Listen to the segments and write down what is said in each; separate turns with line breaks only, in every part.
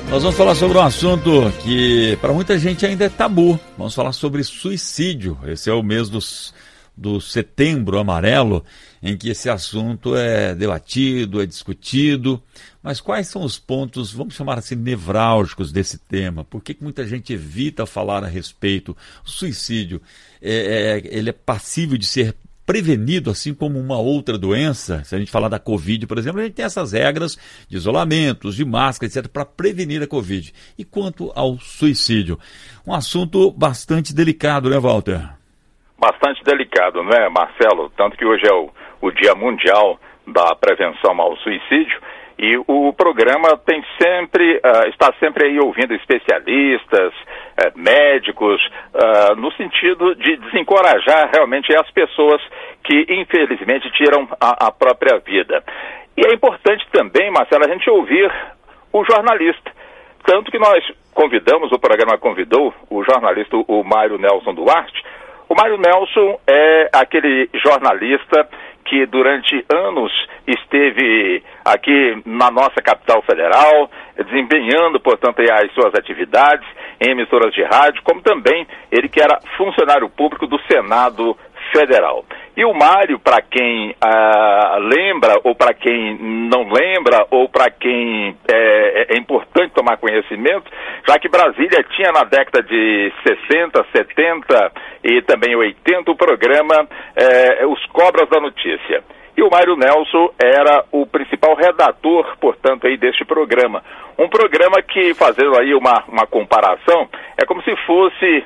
Nós vamos falar sobre um assunto que para muita gente ainda é tabu. Vamos falar sobre suicídio. Esse é o mês do Setembro Amarelo, em que esse assunto é debatido, é discutido. Mas quais são os pontos, vamos chamar assim, nevrálgicos desse tema? Por que muita gente evita falar a respeito? O suicídio, ele é passível de ser prevenido, assim como uma outra doença? Se a gente falar da Covid, por exemplo, a gente tem essas regras de isolamento, de máscara, etc., para prevenir a Covid. E quanto ao suicídio? Um assunto bastante delicado, né, Walter?
Bastante delicado, né, Marcelo? Tanto que hoje é o Dia Mundial da Prevenção ao Suicídio, e o programa tem sempre, está sempre aí ouvindo especialistas, médicos, no sentido de desencorajar realmente as pessoas que infelizmente tiram a própria vida. E é importante também, Marcelo, a gente ouvir o jornalista. Tanto que nós convidamos, o programa convidou o jornalista, o Mário Nelson Duarte. O Mário Nelson é aquele jornalista que durante anos esteve aqui na nossa capital federal, desempenhando, portanto, as suas atividades em emissoras de rádio, como também ele que era funcionário público do Senado Federal. E o Mário, para quem lembra, ou para quem não lembra, ou para quem é importante tomar conhecimento, já que Brasília tinha na década de 60, 70 e também 80 o programa Os Cobras da Notícia. E o Mário Nelson era o principal redator, portanto, aí deste programa. Um programa que, fazendo aí uma comparação, é como se fosse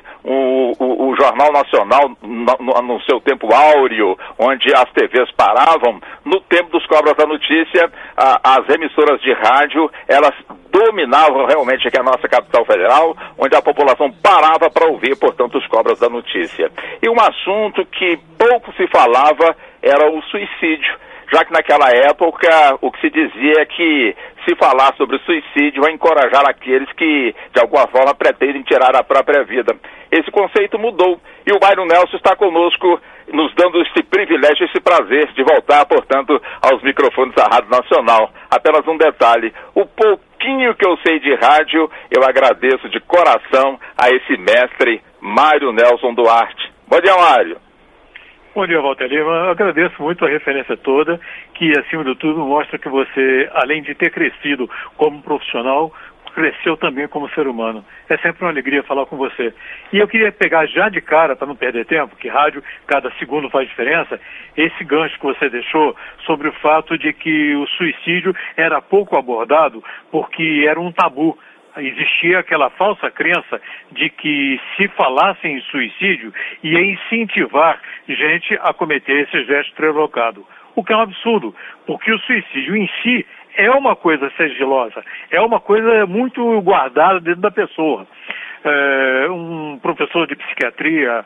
o Jornal Nacional no seu tempo áureo, onde as TVs paravam. No tempo dos Cobras da Notícia, as emissoras de rádio, elas dominavam realmente aqui a nossa capital federal, onde a população parava para ouvir, portanto, os Cobras da Notícia. E um assunto que pouco se falava era o suicídio, já que naquela época o que se dizia é que se falar sobre o suicídio vai encorajar aqueles que, de alguma forma, pretendem tirar a própria vida. Esse conceito mudou e o Mário Nelson está conosco, nos dando esse privilégio, esse prazer de voltar, portanto, aos microfones da Rádio Nacional. Apenas um detalhe, o pouquinho que eu sei de rádio, eu agradeço de coração a esse mestre Mário Nelson Duarte. Bom dia, Mário.
Bom dia, Walter Lima. Eu agradeço muito a referência toda, que, acima de tudo, mostra que você, além de ter crescido como profissional, cresceu também como ser humano. É sempre uma alegria falar com você. E eu queria pegar já de cara, para não perder tempo, que rádio, cada segundo faz diferença, esse gancho que você deixou sobre o fato de que o suicídio era pouco abordado porque era um tabu. Existia aquela falsa crença de que se falasse em suicídio ia incentivar gente a cometer esse gesto trevocado. O que é um absurdo, porque o suicídio em si é uma coisa sigilosa, é uma coisa muito guardada dentro da pessoa. Um professor de psiquiatria,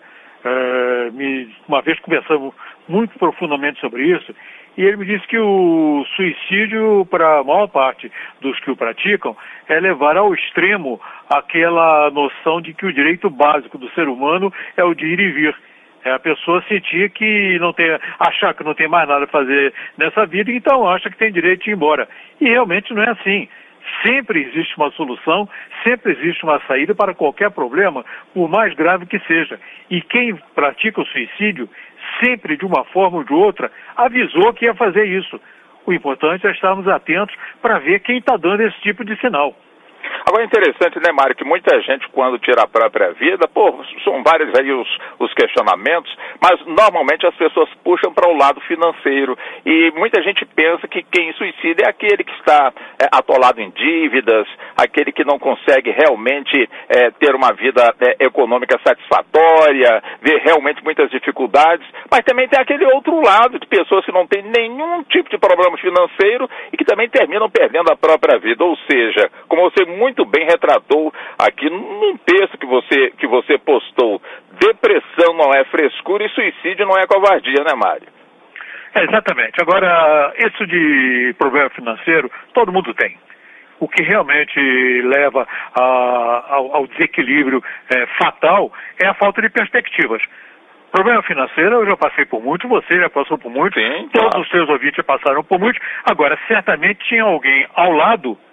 uma vez conversamos muito profundamente sobre isso, e ele me disse que o suicídio, para a maior parte dos que o praticam, é levar ao extremo aquela noção de que o direito básico do ser humano é o de ir e vir. É a pessoa sentir que achar que não tem mais nada a fazer nessa vida, então acha que tem direito de ir embora. E realmente não é assim. Sempre existe uma solução, sempre existe uma saída para qualquer problema, por mais grave que seja. E quem pratica o suicídio, sempre de uma forma ou de outra, avisou que ia fazer isso. O importante é estarmos atentos para ver quem está dando esse tipo de sinal.
Agora é interessante, né, Mário, que muita gente, quando tira a própria vida, são vários aí os questionamentos, mas normalmente as pessoas puxam para o lado financeiro, e muita gente pensa que quem suicida é aquele que está atolado em dívidas, aquele que não consegue realmente ter uma vida econômica satisfatória, vê realmente muitas dificuldades, mas também tem aquele outro lado de pessoas que não têm nenhum tipo de problema financeiro e que também terminam perdendo a própria vida, ou seja, como você muito bem retratou aqui num texto que você postou, depressão não é frescura e suicídio não é covardia, né, Mário?
Exatamente. Agora, isso de problema financeiro, todo mundo tem. O que realmente leva ao desequilíbrio fatal é a falta de perspectivas. Problema financeiro, eu já passei por muito, você já passou por muito,
sim,
todos os seus ouvintes já passaram por muito. Agora, certamente tinha alguém ao lado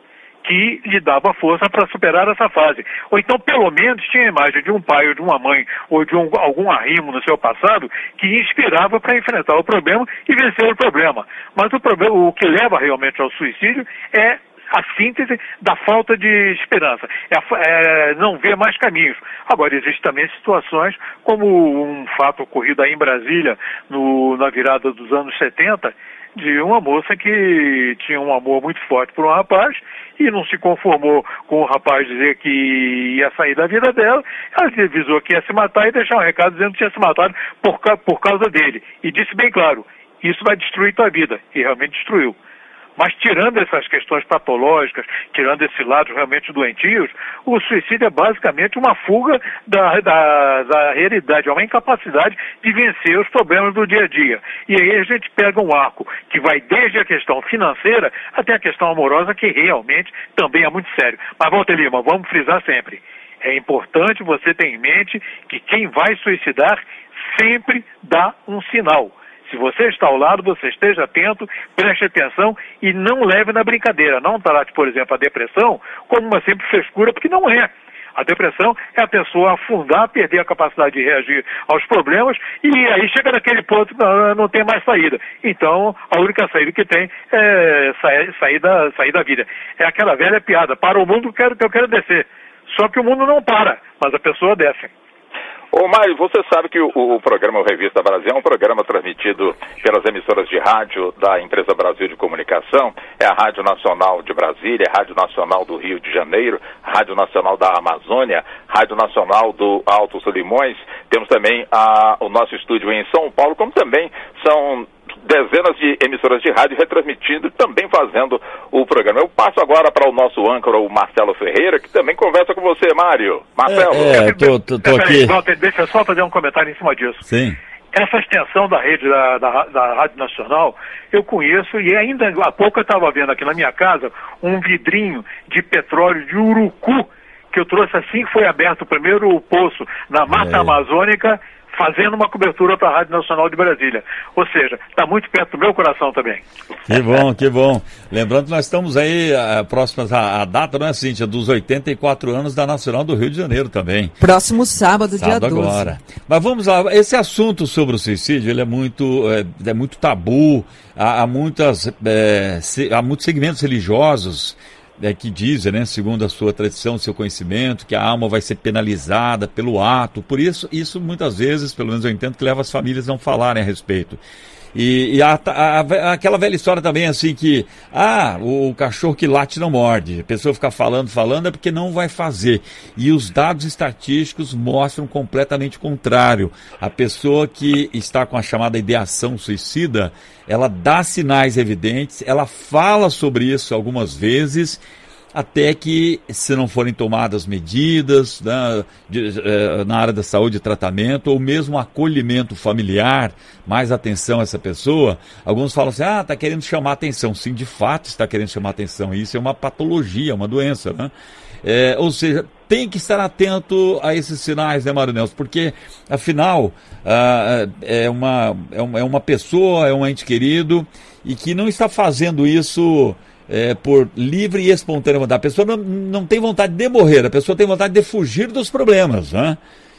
que lhe dava força para superar essa fase. Ou então, pelo menos, tinha a imagem de um pai ou de uma mãe ou de algum arrimo no seu passado que inspirava para enfrentar o problema e vencer o problema. Mas o que leva realmente ao suicídio é a síntese da falta de esperança, não ver mais caminhos. Agora, existem também situações como um fato ocorrido aí em Brasília, na virada dos anos 70, de uma moça que tinha um amor muito forte por um rapaz e não se conformou com o rapaz dizer que ia sair da vida dela. Ela avisou que ia se matar e deixou um recado dizendo que tinha se matado por causa dele. E disse bem claro, isso vai destruir tua vida. E realmente destruiu. Mas tirando essas questões patológicas, tirando esses lados realmente doentios, o suicídio é basicamente uma fuga da realidade, é uma incapacidade de vencer os problemas do dia a dia. E aí a gente pega um arco que vai desde a questão financeira até a questão amorosa, que realmente também é muito sério. Mas, Walter Lima, vamos frisar sempre, é importante você ter em mente que quem vai suicidar sempre dá um sinal. Se você está ao lado, você esteja atento, preste atenção e não leve na brincadeira. Não trate, por exemplo, a depressão como uma simples frescura, porque não é. A depressão é a pessoa afundar, perder a capacidade de reagir aos problemas e aí chega naquele ponto que não tem mais saída. Então, a única saída que tem é sair da vida. É aquela velha piada, para o mundo que eu quero descer. Só que o mundo não para, mas a pessoa desce.
Ô Mário, você sabe que o programa O Revista Brasil é um programa transmitido pelas emissoras de rádio da Empresa Brasil de Comunicação, é a Rádio Nacional de Brasília, a Rádio Nacional do Rio de Janeiro, a Rádio Nacional da Amazônia, Rádio Nacional do Altos Limões, temos também o nosso estúdio em São Paulo, como também são dezenas de emissoras de rádio retransmitindo e também fazendo o programa. Eu passo agora para o nosso âncora, o Marcelo Ferreira, que também conversa com você, Mário. Marcelo.
Tô aqui.
Walter, deixa eu só fazer um comentário em cima disso.
Sim.
Essa extensão da rede da Rádio Nacional, eu conheço e ainda há pouco eu estava vendo aqui na minha casa um vidrinho de petróleo de Urucu, que eu trouxe assim que foi aberto o primeiro poço na Mata Amazônica, fazendo uma cobertura para a Rádio Nacional de Brasília. Ou seja, está muito perto do meu coração também.
Que bom, que bom. Lembrando que nós estamos aí próximos à data, não é, Cíntia, dos 84 anos da Nacional do Rio de Janeiro também.
Próximo sábado, dia 12.
Agora. Mas vamos lá, esse assunto sobre o suicídio, ele é muito tabu, há muitos segmentos religiosos que dizem, né, segundo a sua tradição, seu conhecimento, que a alma vai ser penalizada pelo ato. Por isso muitas vezes, pelo menos eu entendo, que leva as famílias a não falarem a respeito. E aquela velha história também, assim, que o cachorro que late não morde. A pessoa fica falando é porque não vai fazer. E os dados estatísticos mostram completamente o contrário. A pessoa que está com a chamada ideação suicida, ela dá sinais evidentes, ela fala sobre isso algumas vezes, até que, se não forem tomadas medidas, né, na área da saúde, tratamento, ou mesmo acolhimento familiar, mais atenção a essa pessoa, alguns falam assim, está querendo chamar atenção. Sim, de fato está querendo chamar atenção. Isso é uma patologia, uma doença, né? Ou seja, tem que estar atento a esses sinais, né, Mário Nelson? Porque, afinal, é uma pessoa, é um ente querido, e que não está fazendo isso por livre e espontânea vontade. A pessoa não tem vontade de morrer, a pessoa tem vontade de fugir dos problemas, né?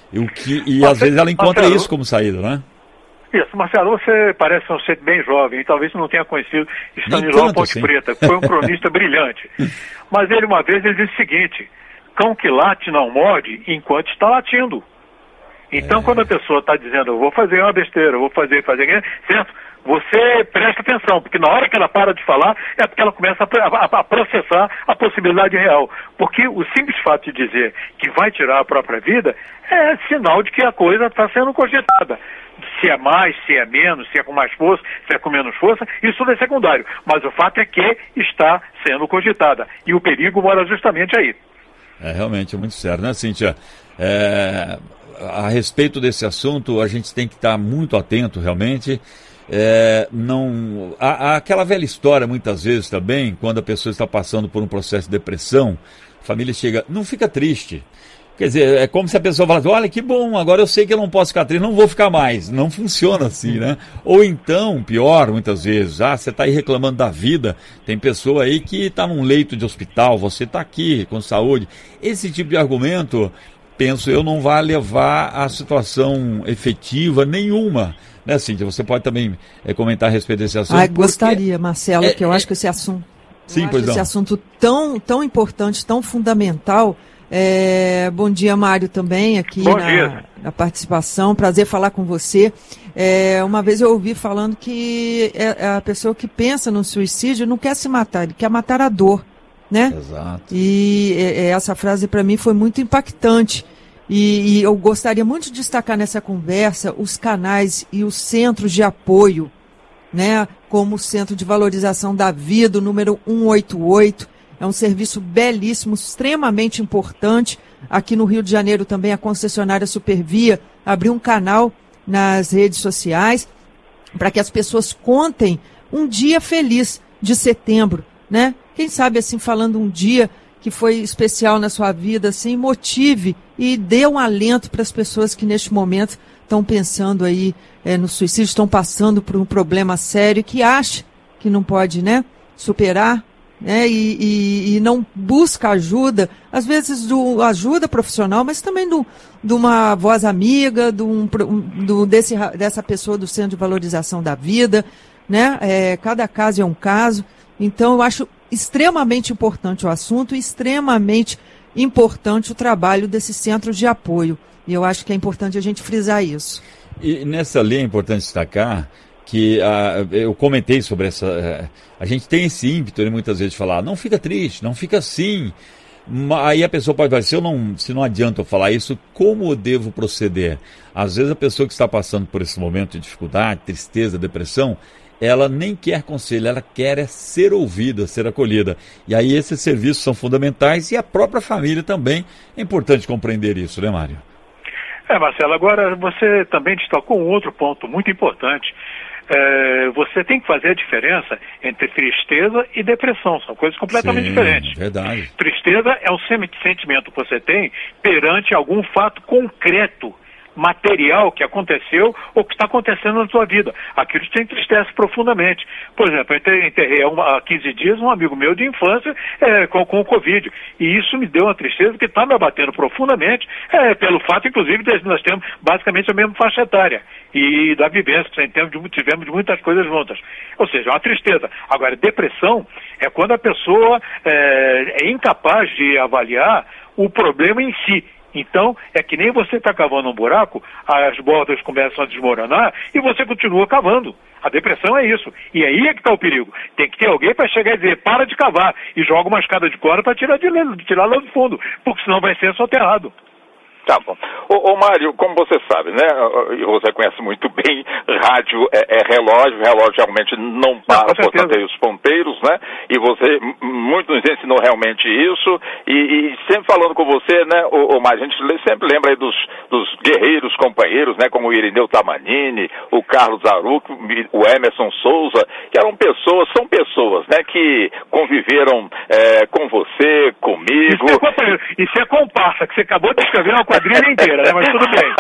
E às vezes ela encontra isso como saída, né?
Isso, Marcelo, você parece ser bem jovem e talvez não tenha conhecido Stanislau Ponte Preta, que foi um cronista brilhante. Mas ele uma vez disse o seguinte: cão que late não morde enquanto está latindo. Então, quando a pessoa está dizendo, eu vou fazer uma besteira, eu vou fazer, certo? Você presta atenção, porque na hora que ela para de falar, é porque ela começa a processar a possibilidade real. Porque o simples fato de dizer que vai tirar a própria vida é sinal de que a coisa está sendo cogitada. Se é mais, se é menos, se é com mais força, se é com menos força, isso tudo é secundário. Mas o fato é que está sendo cogitada. E o perigo mora justamente aí.
Realmente é muito sério, né, Cíntia? A respeito desse assunto, a gente tem que estar muito atento, realmente. Há aquela velha história, muitas vezes também, quando a pessoa está passando por um processo de depressão, a família chega, não fica triste, Quer dizer, é como se a pessoa falasse, olha que bom, agora eu sei que eu não posso ficar triste, não vou ficar mais. Não funciona assim, né? Ou então, pior, muitas vezes, você está aí reclamando da vida, tem pessoa aí que está num leito de hospital, você está aqui com saúde. Esse tipo de argumento, penso eu, não vai levar a situação efetiva nenhuma. Né, Cíntia? Você pode também comentar a respeito desse assunto.
Gostaria, Marcelo, que eu acho que esse assunto, esse assunto tão importante, tão fundamental. Bom dia, Mário, também aqui na participação, prazer falar com você. Uma vez eu ouvi falando que a pessoa que pensa no suicídio não quer se matar, ele quer matar a dor, né?
Exato.
E essa frase para mim foi muito impactante e eu gostaria muito de destacar nessa conversa os canais e os centros de apoio, né? Como o Centro de Valorização da Vida, o número 188, é um serviço belíssimo, extremamente importante. Aqui no Rio de Janeiro também a concessionária Supervia abriu um canal nas redes sociais para que as pessoas contem um dia feliz de setembro, né? Quem sabe, assim, falando um dia que foi especial na sua vida, assim, motive e dê um alento para as pessoas que neste momento estão pensando aí no suicídio, estão passando por um problema sério, que acha que não pode, né, superar, né, e não busca ajuda, às vezes ajuda profissional, mas também de uma voz amiga, dessa pessoa do Centro de Valorização da Vida, né? Cada caso é um caso. Então eu acho extremamente importante o assunto, extremamente importante o trabalho desses centros de apoio. E eu acho que é importante a gente frisar isso.
E nessa linha é importante destacar que eu comentei sobre essa... a gente tem esse ímpeto, né, muitas vezes, de falar, não fica triste, não fica assim. Aí a pessoa pode falar, se não adianta eu falar isso, como eu devo proceder? Às vezes a pessoa que está passando por esse momento de dificuldade, tristeza, depressão, ela nem quer conselho, ela quer ser ouvida, ser acolhida. E aí esses serviços são fundamentais e a própria família também. É importante compreender isso, né, Mário?
Marcelo, agora você também destacou um outro ponto muito importante. Você tem que fazer a diferença entre tristeza e depressão, são coisas completamente diferentes.
Verdade.
Tristeza é um sentimento que você tem perante algum fato concreto, material que aconteceu ou que está acontecendo na sua vida. Aquilo te entristece profundamente. Por exemplo, eu enterrei há 15 dias um amigo meu de infância com o Covid. E isso me deu uma tristeza que está me abatendo profundamente, pelo fato, inclusive, de nós temos basicamente a mesma faixa etária. E da vivência, tivemos muitas coisas juntas. Ou seja, uma tristeza. Agora, depressão é quando a pessoa é incapaz de avaliar o problema em si. Então, é que nem você está cavando um buraco, as bordas começam a desmoronar e você continua cavando. A depressão é isso. E aí é que está o perigo. Tem que ter alguém para chegar e dizer, para de cavar, e joga uma escada de corda para tirar lá do fundo, porque senão vai ser soterrado.
Tá bom. Ô Mário, como você sabe, né, e você conhece muito bem, rádio é relógio realmente não para, portanto, tem os ponteiros, né, e você muito nos ensinou realmente isso, e sempre falando com você, né, ô Mário, a gente sempre lembra aí dos guerreiros companheiros, né, como o Irineu Tamanini, o Carlos Aruc, o Emerson Souza, que são pessoas, né, que conviveram com você, comigo.
Isso é comparsa, que você acabou de escrever uma quadrilha inteira, né? Mas tudo bem.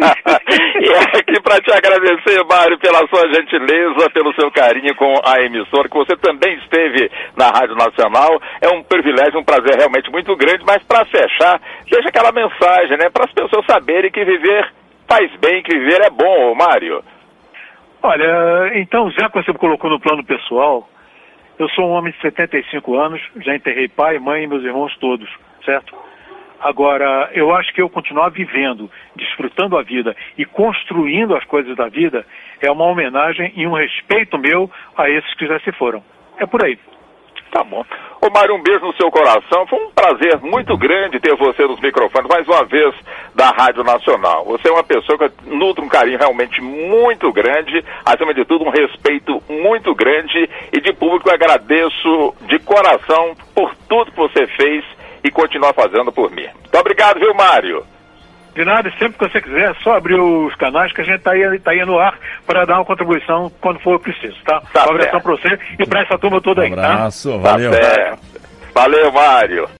E aqui para te agradecer, Mário, pela sua gentileza, pelo seu carinho com a emissora, que você também esteve na Rádio Nacional. É um privilégio, um prazer realmente muito grande, mas para fechar, deixa aquela mensagem, né? Para as pessoas saberem que viver faz bem, que viver é bom, Mário.
Olha, então, já que você me colocou no plano pessoal, eu sou um homem de 75 anos, já enterrei pai, mãe e meus irmãos todos, certo? Agora, eu acho que eu continuar vivendo, desfrutando a vida e construindo as coisas da vida é uma homenagem e um respeito meu a esses que já se foram. É por aí.
Tá bom. Ô Mário, um beijo no seu coração. Foi um prazer muito grande ter você nos microfones, mais uma vez, da Rádio Nacional. Você é uma pessoa que nutre um carinho realmente muito grande, acima de tudo, um respeito muito grande, e de público eu agradeço de coração por tudo que você fez e continuar fazendo por mim. Muito obrigado, viu, Mário?
De nada, sempre que você quiser, é só abrir os canais que a gente está aí no ar para dar uma contribuição quando for preciso, tá? Um abração para você e para essa turma toda aí,
tá? Um abraço,
tá?
valeu.
Valeu, Mário.